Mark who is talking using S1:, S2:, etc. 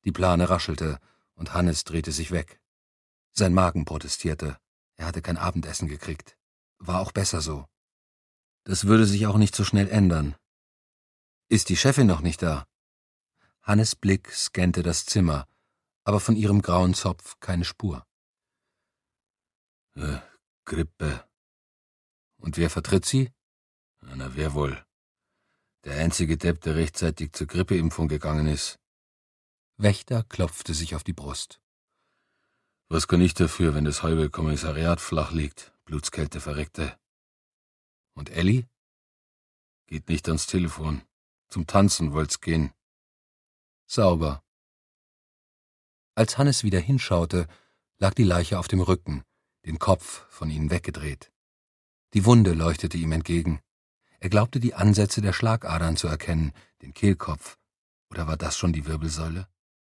S1: Die Plane raschelte, und Hannes drehte sich weg. Sein Magen protestierte. Er hatte kein Abendessen gekriegt. War auch besser so. Das würde sich auch nicht so schnell ändern. Ist die Chefin noch nicht da? Hannes' Blick scannte das Zimmer, aber von ihrem grauen Zopf keine Spur. Grippe. Und wer vertritt sie? Na, wer wohl? Der einzige Depp, der rechtzeitig zur Grippeimpfung gegangen ist. Wächter klopfte sich auf die Brust. Was kann ich dafür, wenn das halbe Kommissariat flach liegt, Blutskälte verreckte? Und Elli? Geht nicht ans Telefon. Zum Tanzen wollt's gehen. Sauber. Als Hannes wieder hinschaute, lag die Leiche auf dem Rücken, den Kopf von ihnen weggedreht. Die Wunde leuchtete ihm entgegen. Er glaubte, die Ansätze der Schlagadern zu erkennen, den Kehlkopf. Oder war das schon die Wirbelsäule?